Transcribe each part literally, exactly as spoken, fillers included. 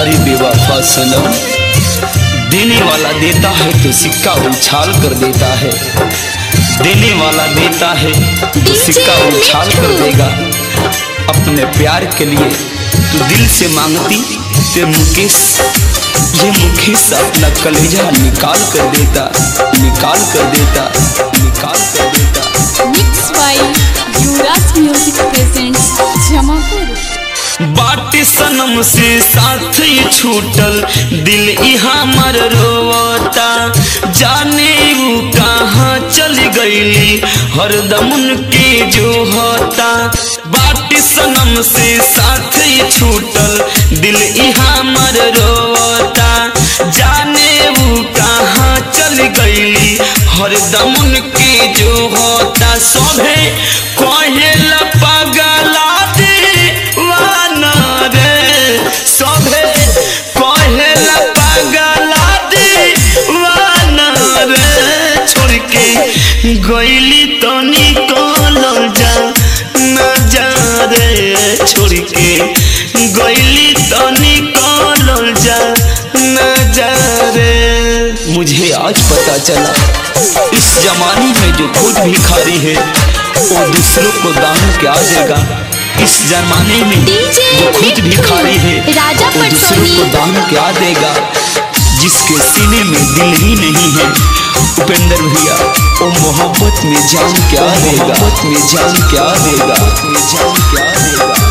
अरे बेवफा सनम, देने वाला देता है तो सिक्का उछाल कर देता है, देने वाला देता है तो सिक्का उछाल कर देगा। अपने प्यार के लिए तू दिल से मांगती ते मुकेश, ये मुकेश अपना कलेजा निकाल कर देता, निकाल कर देता, निकाल कर देता। Mix by Yuvraj music presents Jamapur. बाटी सनम से साथ ही छूटल दिल यहाँ मर रोता, जाने वो कहाँ चल गईली हरदम उनके जो होता। बाटी सनम से साथ ही छूटल दिल यहाँ मर रोता, जाने वो कहाँ चल गईली हरदम उनके जो होता। सोभे कोहेला पगला दीवाना रे, सोभे कोहेला पगला दीवाना रे, छोड़ के गईली तो निकल जा न जा रे, छोड़ के गईली तो निकल जा न जा रे। मुझे आज पता चला इस जमाने में जो खुद भिखारी है वो दूसरों को दान क्या देगा। इस जमाने में जो खुद भिखारी है वो दूसरों को दान क्या देगा। जिसके सीने में दिल ही नहीं है उपेंद्र भैया, वो मोहब्बत में जान क्या देगा, मोहब्बत में जान क्या देगा, में जान क्या देगा।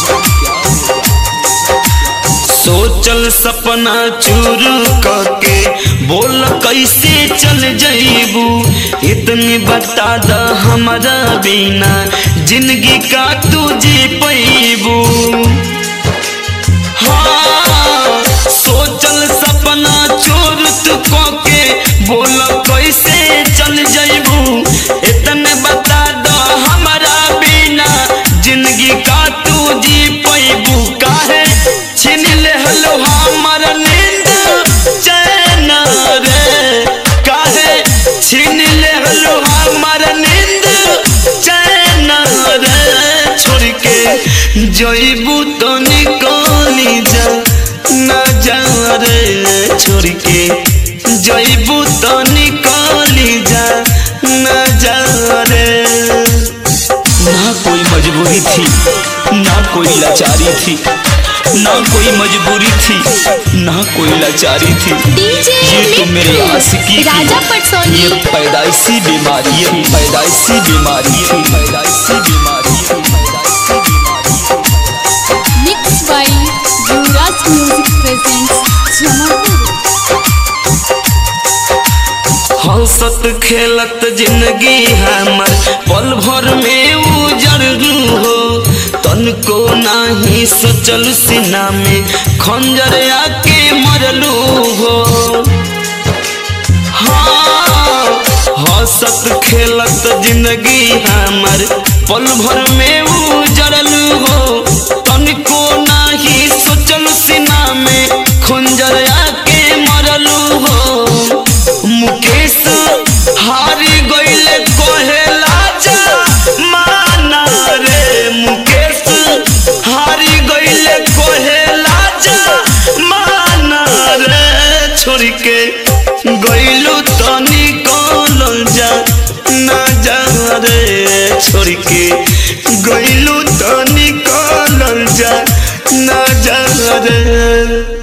सोचल सपना चूर करके बोल कैसे चल जाइबू, इतनी बता द हमारा बिना जिंदगी का तुझे पैबू। हाँ सोचल सपना चोर तू के बोल कैसे चल जाइबू, इतने बता द हमारा बिना जिंदगी का तुझे पैबू। काहे छीन ले हलो हमर नींद चैन रे, काहे छीन ले हलो हमर नींद चैन रे, छोड़ के जइबू तो निकली जा न जा रे, छोड़ के जइबू तो निकली जा न जा रे। ना कोई मजबूरी थी ना कोई लाचारी थी, ना कोई मजबूरी थी ना कोई लाचारी थी, ये तो मेरी आशिकी की ये पैदाइशी बीमारी, ये पैदाइशी बीमारी, ये पैदाइशी बीमारी, ये पैदाइशी बीमारी। Mix by Yuvraj music presents Jamapur. हंसत खेलत जिंदगी हमर पल भर में उजड़ हो, तन को नाही सोचल सीना में खंजर आके मरलू हो। हाँ हंसत खेलत जिंदगी हमर पल भर में उजड़लू हो, तन को नाही सोचल सीना में खंजर आके मरलू हो। मुकेश हारी गईले कोहेला जा माना रे, मुकेश हारी गईले कोहेला जा माना रे, छोड़ के गईलू तो निकल जा न जा रे, छोड़ के गईलू तो निकल जा न जा रे।